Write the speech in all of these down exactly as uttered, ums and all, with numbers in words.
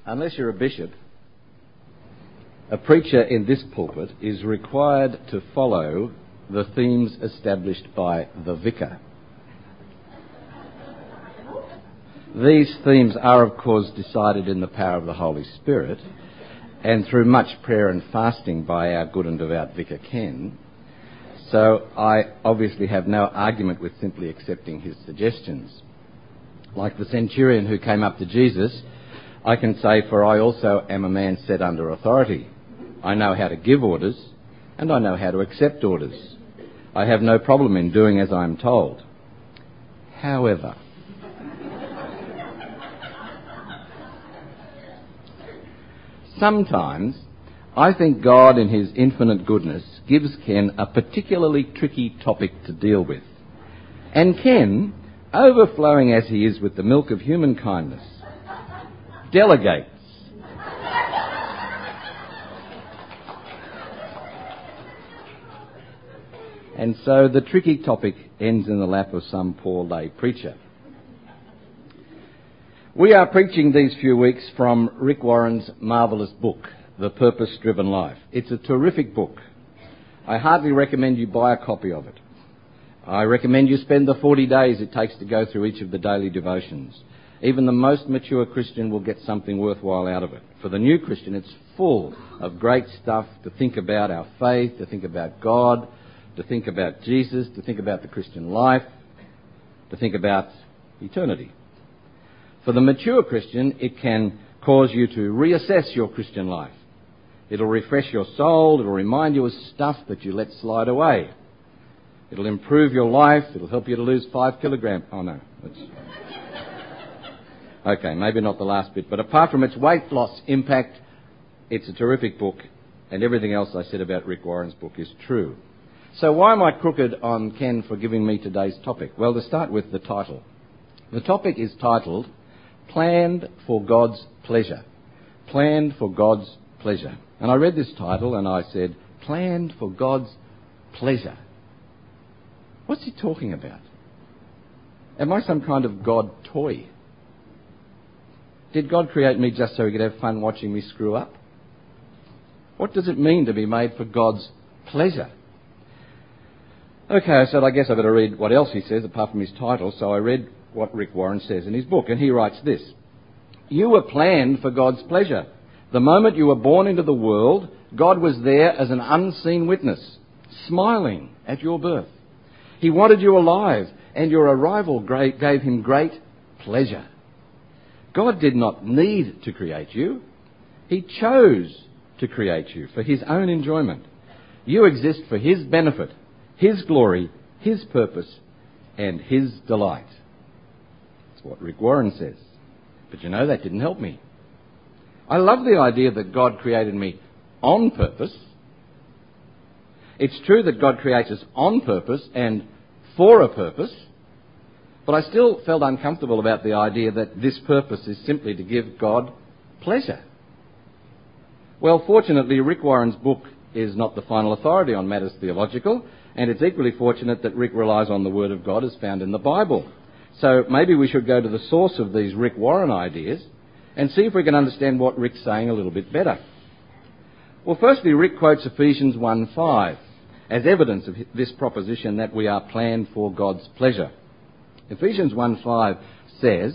Unless you're a bishop, a preacher in this pulpit is required to follow the themes established by the vicar. These themes are, of course, decided in the power of the Holy Spirit and through much prayer and fasting by our good and devout Vicar Ken. So I obviously have no argument with simply accepting his suggestions. Like the centurion who came up to Jesus, I can say, for I also am a man set under authority. I know how to give orders, and I know how to accept orders. I have no problem in doing as I am told. However, sometimes I think God in his infinite goodness gives Ken a particularly tricky topic to deal with. And Ken, overflowing as he is with the milk of human kindness, delegates. And so the tricky topic ends in the lap of some poor lay preacher. We are preaching these few weeks from Rick Warren's marvellous book, The Purpose-Driven Life. It's a terrific book. I hardly recommend you buy a copy of it. I recommend you spend the forty days it takes to go through each of the daily devotions. Even the most mature Christian will get something worthwhile out of it. For the new Christian, it's full of great stuff to think about our faith, to think about God, to think about Jesus, to think about the Christian life, to think about eternity. For the mature Christian, it can cause you to reassess your Christian life. It'll refresh your soul. It'll remind you of stuff that you let slide away. It'll improve your life. It'll help you to lose five kilograms. Oh, no. That's... Okay, maybe not the last bit. But apart from its weight loss impact, it's a terrific book, and everything else I said about Rick Warren's book is true. So why am I crooked on Ken for giving me today's topic? Well, to start with the title. The topic is titled, Planned for God's Pleasure. Planned for God's Pleasure. And I read this title and I said, Planned for God's Pleasure. What's he talking about? Am I some kind of God toy? Did God create me just so he could have fun watching me screw up? What does it mean to be made for God's pleasure? Okay, I said, I guess I better read what else he says apart from his title. So I read what Rick Warren says in his book, and he writes this. You were planned for God's pleasure. The moment you were born into the world, God was there as an unseen witness, smiling at your birth. He wanted you alive, and your arrival gave him great pleasure. God did not need to create you. He chose to create you for his own enjoyment. You exist for his benefit, his glory, his purpose, and his delight. That's what Rick Warren says. But you know, that didn't help me. I love the idea that God created me on purpose. It's true that God creates us on purpose and for a purpose, but I still felt uncomfortable about the idea that this purpose is simply to give God pleasure. Well, fortunately, Rick Warren's book is not the final authority on matters theological, and it's equally fortunate that Rick relies on the Word of God as found in the Bible. So maybe we should go to the source of these Rick Warren ideas and see if we can understand what Rick's saying a little bit better. Well, firstly, Rick quotes Ephesians one five as evidence of this proposition that we are planned for God's pleasure. Ephesians one five says,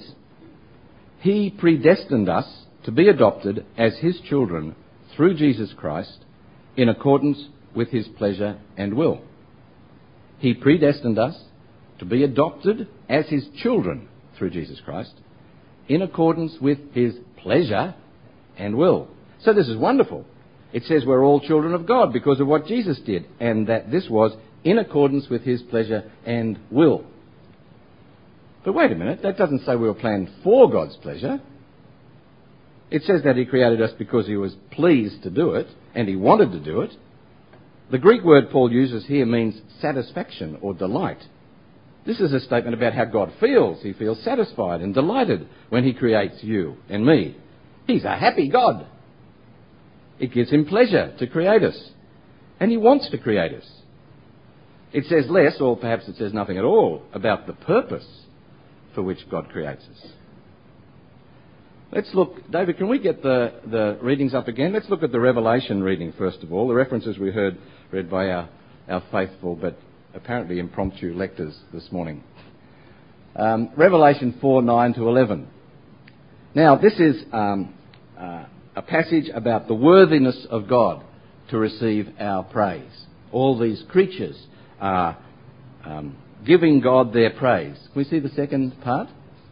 He predestined us to be adopted as His children through Jesus Christ in accordance with His pleasure and will. He predestined us to be adopted as His children through Jesus Christ in accordance with His pleasure and will. So this is wonderful. It says we're all children of God because of what Jesus did, and that this was in accordance with His pleasure and will. But wait a minute, that doesn't say we were planned for God's pleasure. It says that He created us because He was pleased to do it, and He wanted to do it. The Greek word Paul uses here means satisfaction or delight. This is a statement about how God feels. He feels satisfied and delighted when He creates you and me. He's a happy God. It gives Him pleasure to create us, and He wants to create us. It says less, or perhaps it says nothing at all, about the purpose for which God creates us. Let's look, David, can we get the, the readings up again? Let's look at the Revelation reading first of all. The references we heard read by our, our faithful but apparently impromptu lectors this morning. Um, Revelation four, nine to eleven. Now, this is um, uh, a passage about the worthiness of God to receive our praise. All these creatures are um, giving God their praise. Can we see the second part?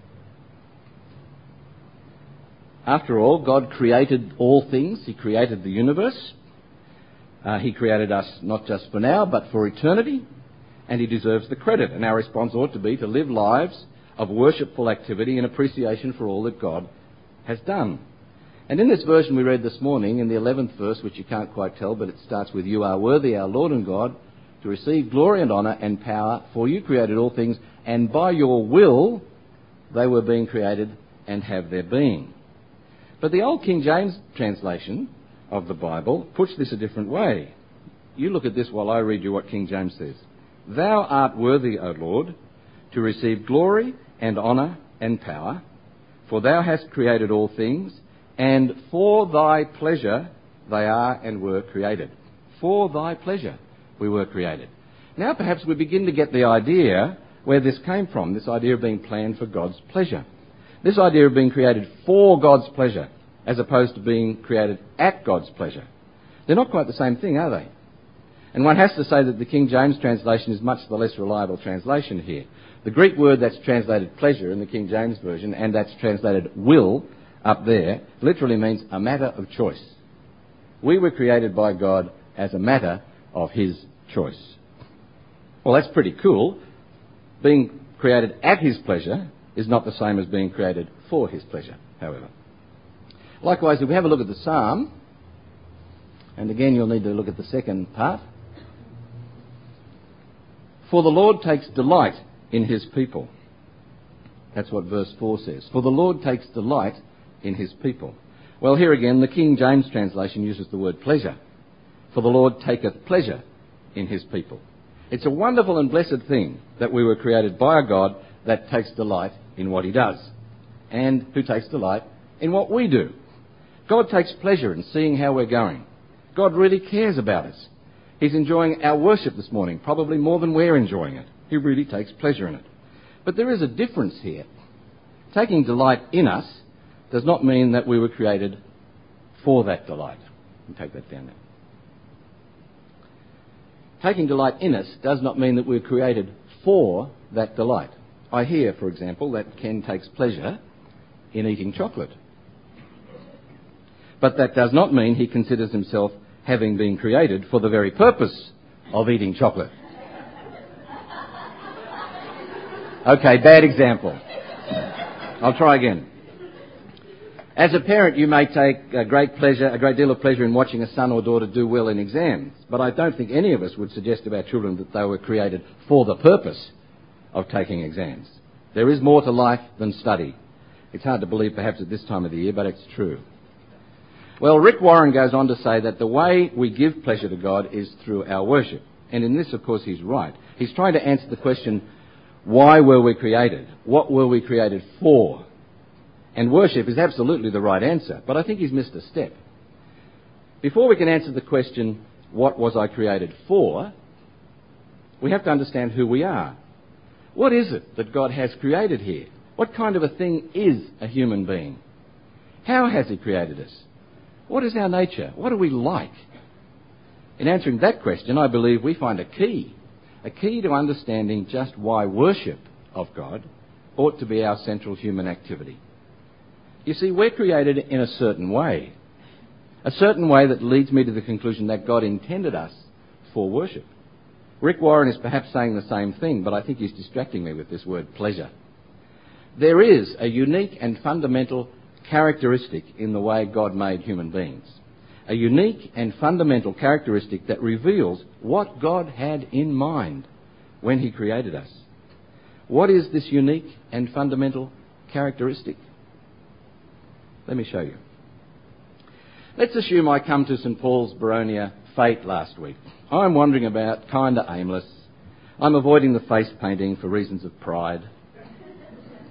After all, God created all things. He created the universe. Uh, he created us not just for now, but for eternity. And he deserves the credit. And our response ought to be to live lives of worshipful activity and appreciation for all that God has done. And in this version we read this morning, in the eleventh verse, which you can't quite tell, but it starts with, "You are worthy, our Lord and God, to receive glory and honour and power, for you created all things, and by your will they were being created and have their being." But the old King James translation of the Bible puts this a different way. You look at this while I read you what King James says. "Thou art worthy, O Lord, to receive glory and honour and power, for thou hast created all things, and for thy pleasure they are and were created." For thy pleasure we were created. Now perhaps we begin to get the idea where this came from, this idea of being planned for God's pleasure. This idea of being created for God's pleasure, as opposed to being created at God's pleasure. They're not quite the same thing, are they? And one has to say that the King James translation is much the less reliable translation here. The Greek word that's translated pleasure in the King James Version, and that's translated will up there, literally means a matter of choice. We were created by God as a matter of his choice. Well, that's pretty cool. Being created at his pleasure is not the same as being created for his pleasure, however. Likewise, if we have a look at the psalm, and again you'll need to look at the second part. "For the Lord takes delight in his people." That's what verse four says. "For the Lord takes delight in his people." Well, here again, the King James translation uses the word pleasure. "For the Lord taketh pleasure in his people." It's a wonderful and blessed thing that we were created by a God that takes delight in what he does, and who takes delight in what we do. God takes pleasure in seeing how we're going. God really cares about us. He's enjoying our worship this morning, probably more than we're enjoying it. He really takes pleasure in it. But there is a difference here. Taking delight in us does not mean that we were created for that delight. I'll take that down now. Taking delight in us does not mean that we're created for that delight. I hear, for example, that Ken takes pleasure in eating chocolate. But that does not mean he considers himself having been created for the very purpose of eating chocolate. Okay, bad example. I'll try again. As a parent, you may take a great pleasure, a great deal of pleasure in watching a son or daughter do well in exams, but I don't think any of us would suggest of our children that they were created for the purpose of taking exams. There is more to life than study. It's hard to believe perhaps at this time of the year, but it's true. Well, Rick Warren goes on to say that the way we give pleasure to God is through our worship. And in this, of course, he's right. He's trying to answer the question, why were we created? What were we created for? And worship is absolutely the right answer, but I think he's missed a step. Before we can answer the question, what was I created for, we have to understand who we are. What is it that God has created here? What kind of a thing is a human being? How has he created us? What is our nature? What are we like? In answering that question, I believe we find a key, a key to understanding just why worship of God ought to be our central human activity. You see, we're created in a certain way, a certain way that leads me to the conclusion that God intended us for worship. Rick Warren is perhaps saying the same thing, but I think he's distracting me with this word pleasure. There is a unique and fundamental characteristic in the way God made human beings. A unique and fundamental characteristic that reveals what God had in mind when he created us. What is this unique and fundamental characteristic? Let me show you. Let's assume I come to St Paul's Boronia Fete last week. I'm wandering about, kind of aimless. I'm avoiding the face painting for reasons of pride.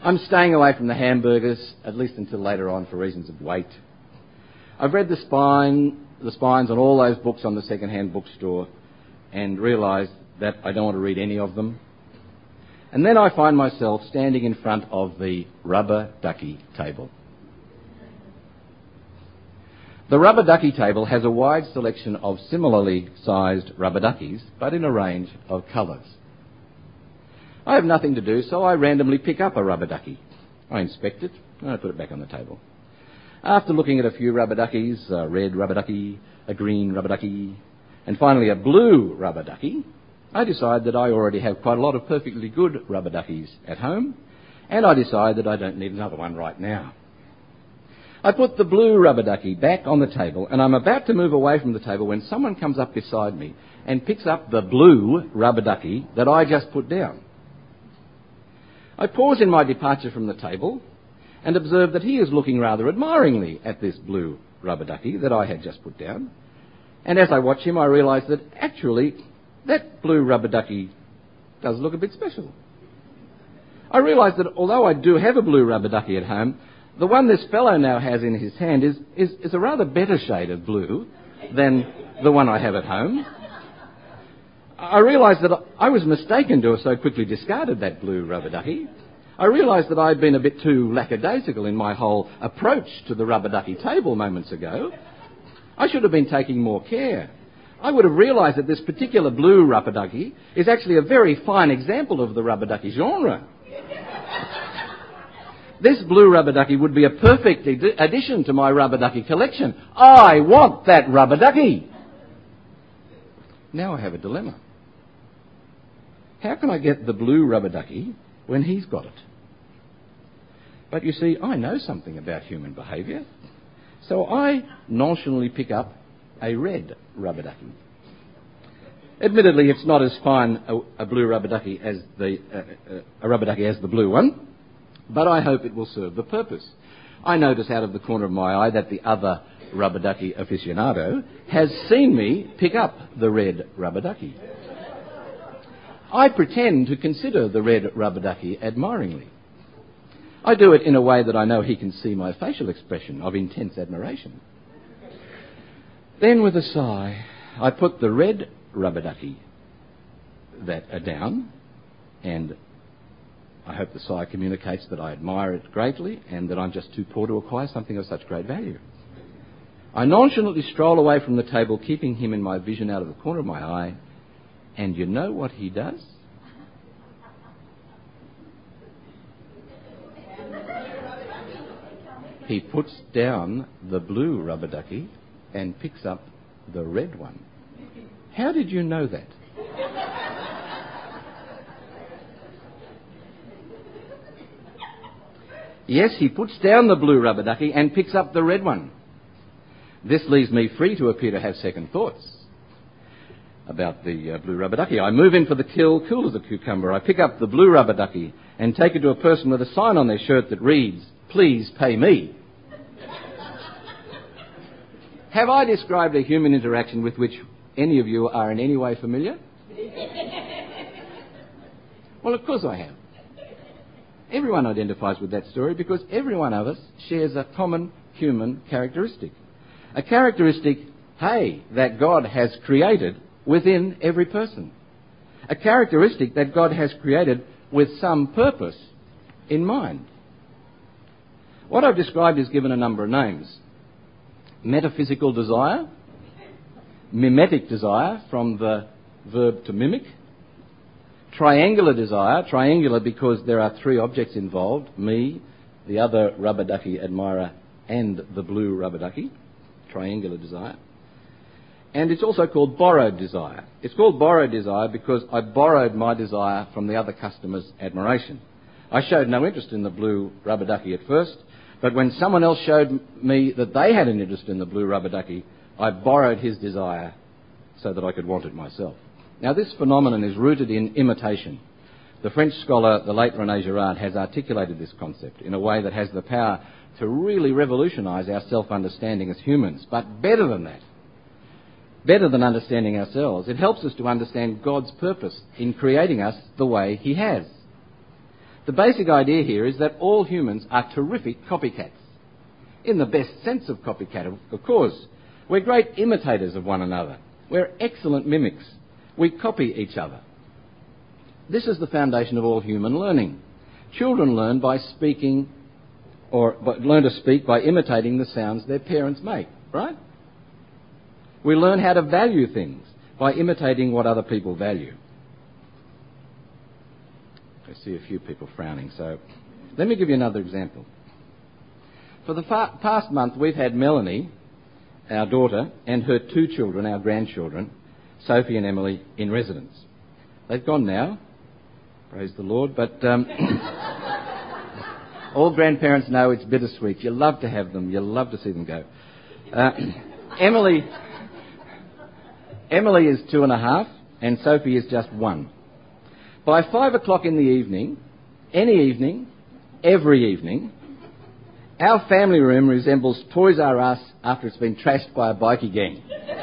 I'm staying away from the hamburgers, at least until later on, for reasons of weight. I've read the spine, the spines on all those books on the second-hand bookstore and realised that I don't want to read any of them. And then I find myself standing in front of the rubber ducky table. The rubber ducky table has a wide selection of similarly sized rubber duckies, but in a range of colours. I have nothing to do, so I randomly pick up a rubber ducky. I inspect it, and I put it back on the table. After looking at a few rubber duckies, a red rubber ducky, a green rubber ducky, and finally a blue rubber ducky, I decide that I already have quite a lot of perfectly good rubber duckies at home, and I decide that I don't need another one right now. I put the blue rubber ducky back on the table, and I'm about to move away from the table when someone comes up beside me and picks up the blue rubber ducky that I just put down. I pause in my departure from the table and observe that he is looking rather admiringly at this blue rubber ducky that I had just put down. And as I watch him, I realise that actually that blue rubber ducky does look a bit special. I realise that although I do have a blue rubber ducky at home, the one this fellow now has in his hand is, is, is a rather better shade of blue than the one I have at home. I realised that I was mistaken to have so quickly discarded that blue rubber ducky. I realised that I had been a bit too lackadaisical in my whole approach to the rubber ducky table moments ago. I should have been taking more care. I would have realised that this particular blue rubber ducky is actually a very fine example of the rubber ducky genre. This blue rubber ducky would be a perfect ed- addition to my rubber ducky collection. I want that rubber ducky. Now I have a dilemma. How can I get the blue rubber ducky when he's got it? But you see, I know something about human behaviour. So I nonchalantly pick up a red rubber ducky. Admittedly, it's not as fine a, a blue rubber ducky as the uh, uh, a rubber ducky as the blue one, but I hope it will serve the purpose. I notice out of the corner of my eye that the other rubber ducky aficionado has seen me pick up the red rubber ducky. I pretend to consider the red rubber ducky admiringly. I do it in a way that I know he can see my facial expression of intense admiration. Then with a sigh, I put the red rubber ducky that are down, and I hope the sigh communicates that I admire it greatly and that I'm just too poor to acquire something of such great value. I nonchalantly stroll away from the table, keeping him in my vision out of the corner of my eye, and you know what he does? He puts down the blue rubber ducky and picks up the red one. How did you know that? Yes, he puts down the blue rubber ducky and picks up the red one. This leaves me free to appear to have second thoughts about the uh, blue rubber ducky. I move in for the till, cool as a cucumber. I pick up the blue rubber ducky and take it to a person with a sign on their shirt that reads, "Please pay me." Have I described a human interaction with which any of you are in any way familiar? Well, of course I have. Everyone identifies with that story because every one of us shares a common human characteristic. A characteristic, hey, that God has created within every person. A characteristic that God has created with some purpose in mind. What I've described is given a number of names. Metaphysical desire, mimetic desire from the verb to mimic, triangular desire, triangular because there are three objects involved, me, the other rubber ducky admirer, and the blue rubber ducky, triangular desire. And it's also called borrowed desire. It's called borrowed desire because I borrowed my desire from the other customer's admiration. I showed no interest in the blue rubber ducky at first, but when someone else showed me that they had an interest in the blue rubber ducky, I borrowed his desire so that I could want it myself. Now, this phenomenon is rooted in imitation. The French scholar, the late René Girard, has articulated this concept in a way that has the power to really revolutionise our self-understanding as humans. But better than that, better than understanding ourselves, it helps us to understand God's purpose in creating us the way he has. The basic idea here is that all humans are terrific copycats. In the best sense of copycat, of, of course. We're great imitators of one another. We're excellent mimics. We copy each other. This is the foundation of all human learning. Children learn by speaking, or but learn to speak by imitating the sounds their parents make, right? We learn how to value things by imitating what other people value. I see a few people frowning, so let me give you another example. For the fa- past month, we've had Melanie, our daughter, and her two children, our grandchildren, Sophie and Emily, in residence. They've gone now, praise the Lord, but um, all grandparents know it's bittersweet. You love to have them, you love to see them go. Uh, Emily, Emily is two and a half, and Sophie is just one. By five o'clock in the evening, any evening, every evening, our family room resembles Toys R Us after it's been trashed by a bikie gang.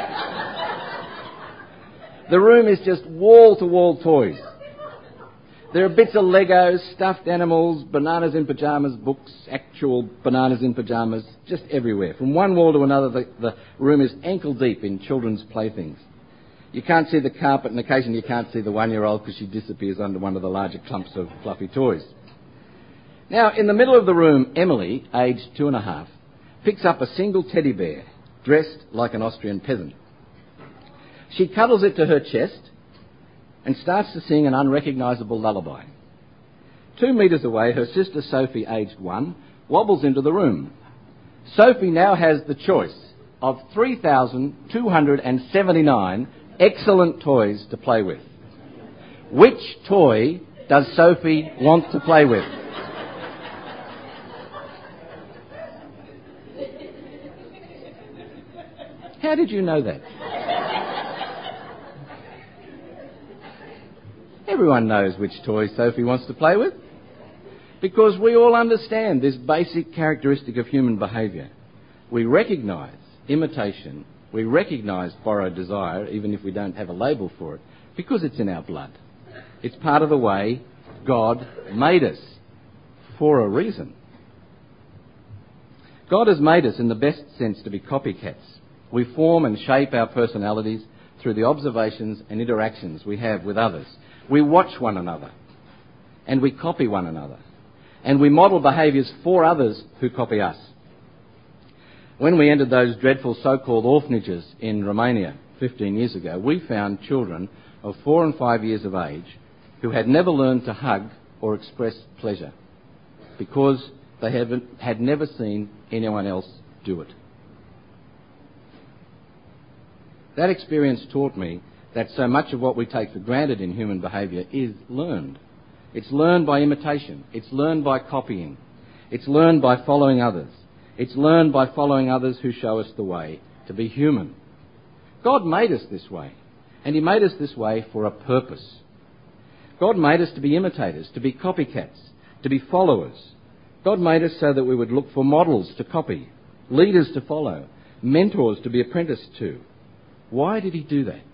The room is just wall-to-wall toys. There are bits of Legos, stuffed animals, bananas in pyjamas, books, actual bananas in pyjamas, just everywhere. From one wall to another, the, the room is ankle-deep in children's playthings. You can't see the carpet, and occasionally you can't see the one-year-old because she disappears under one of the larger clumps of fluffy toys. Now, in the middle of the room, Emily, aged two and a half, picks up a single teddy bear, dressed like an Austrian peasant. She cuddles it to her chest and starts to sing an unrecognisable lullaby. Two metres away, her sister Sophie, aged one, wobbles into the room. Sophie now has the choice of three thousand two hundred seventy-nine excellent toys to play with. Which toy does Sophie want to play with? How did you know that? Everyone knows which toy Sophie wants to play with, because we all understand this basic characteristic of human behaviour. We recognise imitation, we recognise borrowed desire, even if we don't have a label for it, because it's in our blood. It's part of the way God made us, for a reason. God has made us, in the best sense, to be copycats. We form and shape our personalities through the observations and interactions we have with others. We watch one another, and we copy one another, and we model behaviours for others who copy us. When we entered those dreadful so-called orphanages in Romania fifteen years ago, we found children of four and five years of age who had never learned to hug or express pleasure because they haven't, had never seen anyone else do it. That experience taught me that so much of what we take for granted in human behaviour is learned. It's learned by imitation. It's learned by copying. It's learned by following others. It's learned by following others who show us the way to be human. God made us this way, and He made us this way for a purpose. God made us to be imitators, to be copycats, to be followers. God made us so that we would look for models to copy, leaders to follow, mentors to be apprenticed to. Why did He do that?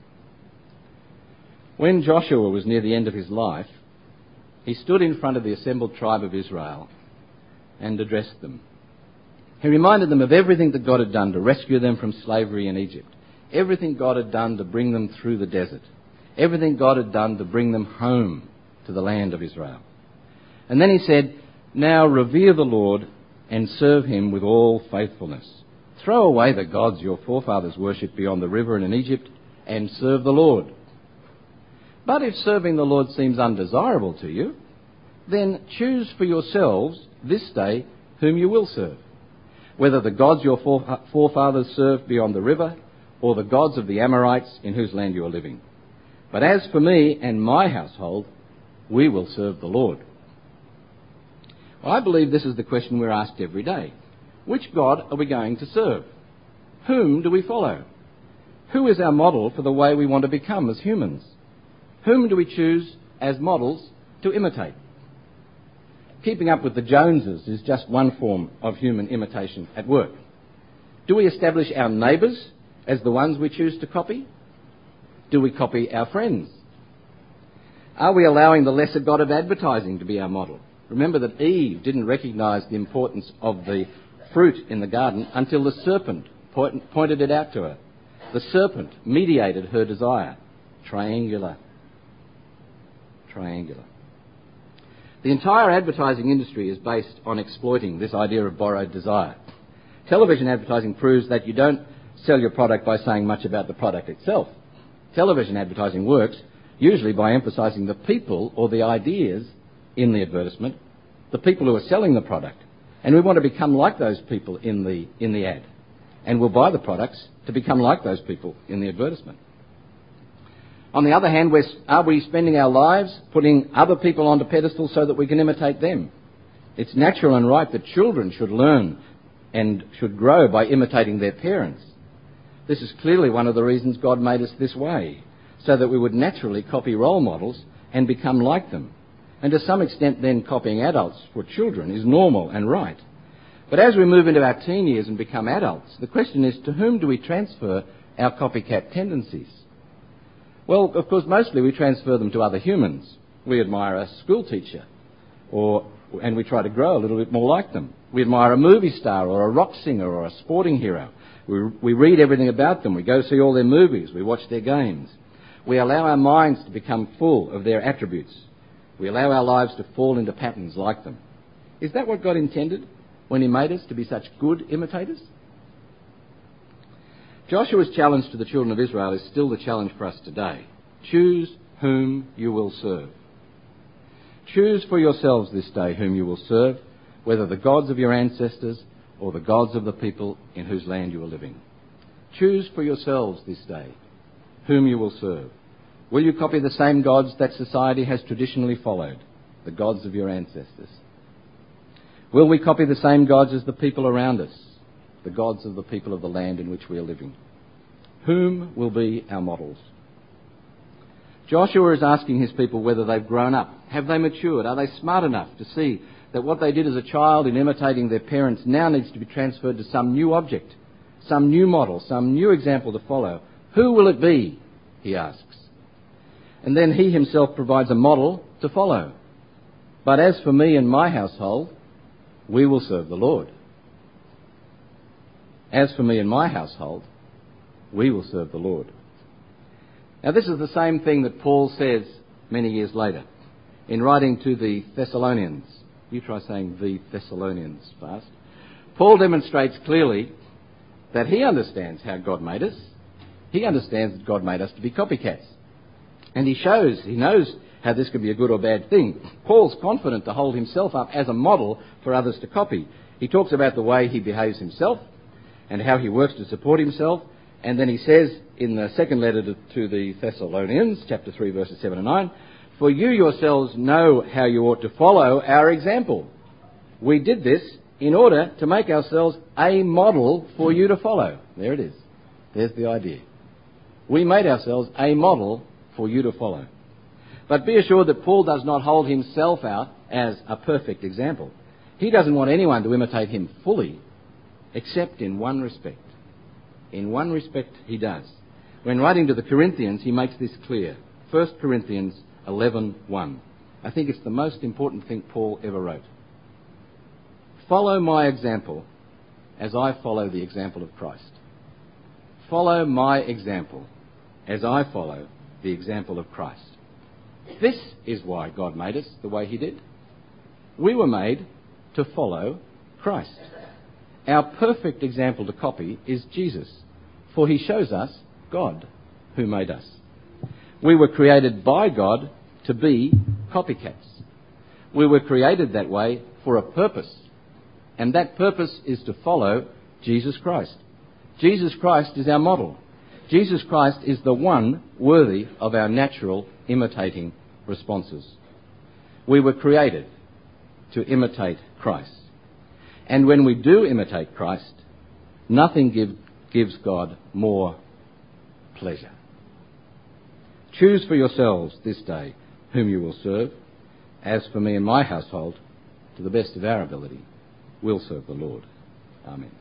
When Joshua was near the end of his life, he stood in front of the assembled tribe of Israel and addressed them. He reminded them of everything that God had done to rescue them from slavery in Egypt, everything God had done to bring them through the desert, everything God had done to bring them home to the land of Israel. And then he said, "Now revere the Lord and serve Him with all faithfulness. Throw away the gods your forefathers worshipped beyond the river and in Egypt, and serve the Lord. But if serving the Lord seems undesirable to you, then choose for yourselves this day whom you will serve, whether the gods your forefathers served beyond the river, or the gods of the Amorites in whose land you are living. But as for me and my household, we will serve the Lord." Well, I believe this is the question we're asked every day. Which God are we going to serve? Whom do we follow? Who is our model for the way we want to become as humans? Whom do we choose as models to imitate? Keeping up with the Joneses is just one form of human imitation at work. Do we establish our neighbours as the ones we choose to copy? Do we copy our friends? Are we allowing the lesser God of advertising to be our model? Remember that Eve didn't recognise the importance of the fruit in the garden until the serpent point, pointed it out to her. The serpent mediated her desire. Triangular. Triangular. The entire advertising industry is based on exploiting this idea of borrowed desire. Television advertising proves that you don't sell your product by saying much about the product itself. Television advertising works usually by emphasising the people or the ideas in the advertisement, the people who are selling the product. And we want to become like those people in the, in the ad. And we'll buy the products to become like those people in the advertisement. On the other hand, we're, are we spending our lives putting other people onto pedestals so that we can imitate them? It's natural and right that children should learn and should grow by imitating their parents. This is clearly one of the reasons God made us this way, so that we would naturally copy role models and become like them. And to some extent then copying adults for children is normal and right. But as we move into our teen years and become adults, the question is, to whom do we transfer our copycat tendencies? Well, of course, mostly we transfer them to other humans. We admire a school teacher, or, and we try to grow a little bit more like them. We admire a movie star or a rock singer or a sporting hero. We, we read everything about them. We go see all their movies. We watch their games. We allow our minds to become full of their attributes. We allow our lives to fall into patterns like them. Is that what God intended when he made us, to be such good imitators? Joshua's challenge to the children of Israel is still the challenge for us today. Choose whom you will serve. Choose for yourselves this day whom you will serve, whether the gods of your ancestors or the gods of the people in whose land you are living. Choose for yourselves this day whom you will serve. Will you copy the same gods that society has traditionally followed, the gods of your ancestors? Will we copy the same gods as the people around us, the gods of the people of the land in which we are living? Whom will be our models? Joshua is asking his people whether they've grown up. Have they matured? Are they smart enough to see that what they did as a child in imitating their parents now needs to be transferred to some new object, some new model, some new example to follow? Who will it be? He asks. And then he himself provides a model to follow. But as for me and my household, we will serve the Lord. As for me and my household, we will serve the Lord. Now this is the same thing that Paul says many years later in writing to the Thessalonians. You try saying the Thessalonians fast. Paul demonstrates clearly that he understands how God made us. He understands that God made us to be copycats. And he shows, he knows how this could be a good or bad thing. Paul's confident to hold himself up as a model for others to copy. He talks about the way he behaves himself and how he works to support himself. And then he says in the second letter to, to the Thessalonians, chapter three, verses seven and nine, "For you yourselves know how you ought to follow our example. We did this in order to make ourselves a model for you to follow." There it is. There's the idea. We made ourselves a model for you to follow. But be assured that Paul does not hold himself out as a perfect example. He doesn't want anyone to imitate him fully, except in one respect. In one respect he does. When writing to the Corinthians, he makes this clear. First Corinthians eleven one. I think it's the most important thing Paul ever wrote. "Follow my example as I follow the example of Christ." Follow my example as I follow the example of Christ. This is why God made us the way he did. We were made to follow Christ. Our perfect example to copy is Jesus, for he shows us God who made us. We were created by God to be copycats. We were created that way for a purpose, and that purpose is to follow Jesus Christ. Jesus Christ is our model. Jesus Christ is the one worthy of our natural imitating responses. We were created to imitate Christ. And when we do imitate Christ, nothing give, gives God more pleasure. Choose for yourselves this day whom you will serve. As for me and my household, to the best of our ability, we'll serve the Lord. Amen.